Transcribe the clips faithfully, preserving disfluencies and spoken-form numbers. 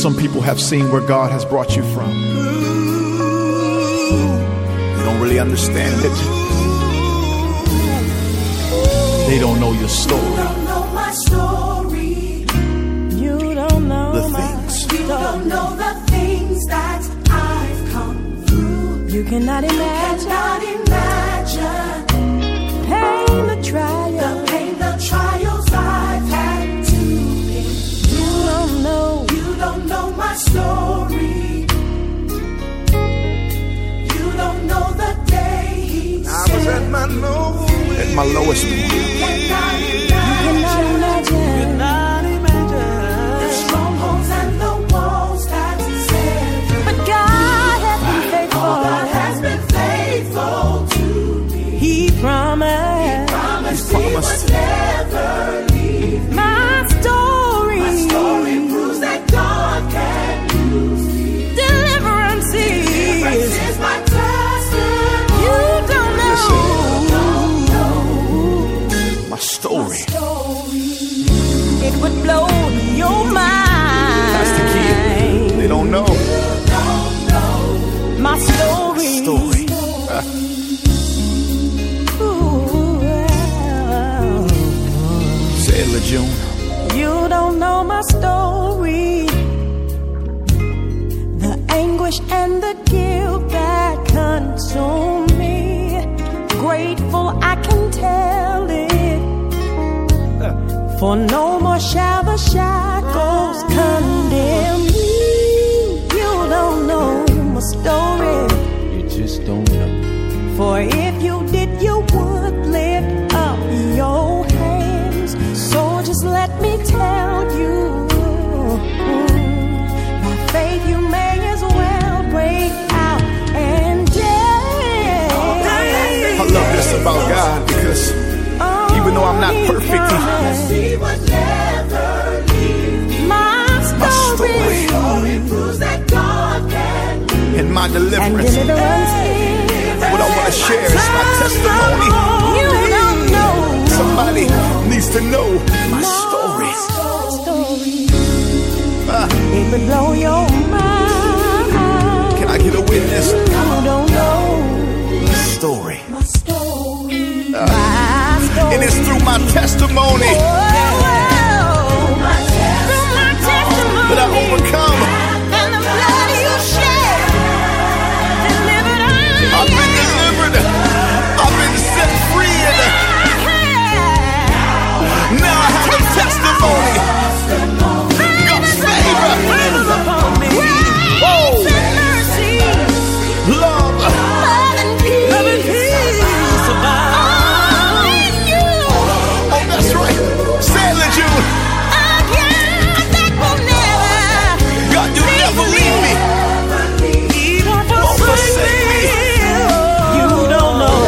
Some people have seen where God has brought you from. You don't really understand it. They don't know your story. You don't know my story. You don't know The my things. You don't know the things that I've come through. You cannot imagine. Cannot imagine Pain, the trial. the pain, the trials I've had to endure. You don't know. You don't know my story. You don't know the day he I was at my lowest. At my lowest point. cannot Cannot imagine imagine. the strongholds and the walls that sever. But God has been faithful. God has been faithful to me. He promised. Promised he would never leave me. My story. My story proves that God can use me. Deliverance This is. is my testimony. You don't know. My story. It would blow your mind. That's the key. They don't know. My story. Story. Ooh, Say it, LeJune. you don't know my story. The anguish and the guilt that consume me. Grateful I can tell it. For no more shall the shackles condemn me. You don't know my story. You just don't know. For if you did, you would lift up your hands. So just let me tell you, by faith you may as well break out and dance. I love this about God because even though I'm not perfect, He would never leave me. My my story, story Story proves that God can use and my and deliverance. deliverance What I want to share is my testimony. you don't know. Somebody needs to know my story. Story. Ah, It would blow your mind. can I get a witness? You don't know My story. my story. my story. And it's through my testimony Oh, through my testimony that I overcome. and the blood you shed, delivered I've been delivered. I've been set free. And now I have a testimony. God's favor. upon me. Oh, And mercy, love. love and peace, love and peace all in you. Oh, that's right. Say it, LeJune. Again, that will never. God, you never leave me. He won't Won't forsake me. You don't know.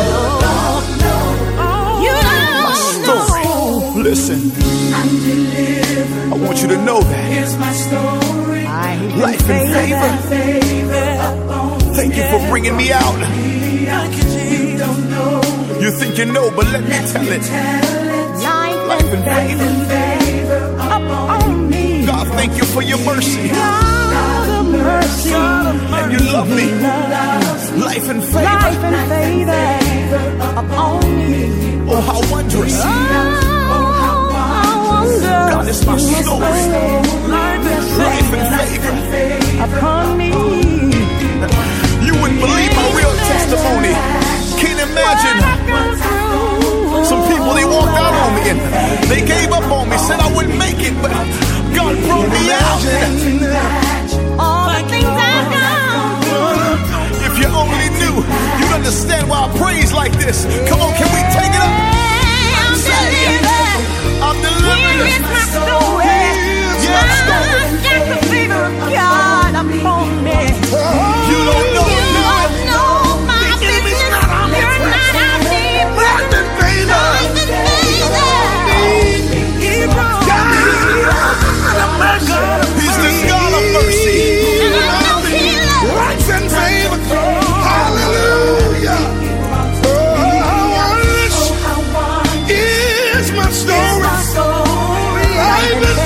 You My don't story. know. Listen, I'm delivered. I want you to know that. Here's my story. Life and favor. Favor upon Thank you for bringing me out. me. You don't know. You think you know, but let me tell it. Life and favor. Favor Upon me. God, thank you for your mercy. God of mercy. And you love me. Life and favor. Life and favor upon me. Oh, how wondrous. Oh, I wonder. God, it's my story. Life and favor. Upon me. You wouldn't believe my real testimony. Can't imagine. Some people, they walked out on me and they gave up on me, said I wouldn't make it, but God brought me out. All the things I've gone through. If you only knew, you'd understand why I praise like this. Come on, can we take it up? I'm delivered. I'm delivered. Here is my story. Yes, I got the favor of God upon me. You don't know. You don't know my business. You're not our neighbor. Life and favor. Life and favor. He brought He's the God of mercy. and I know he loves. Life and favor. Hallelujah. Oh, how wondrous is my story. Life and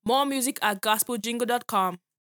More music at gospel jingle dot com.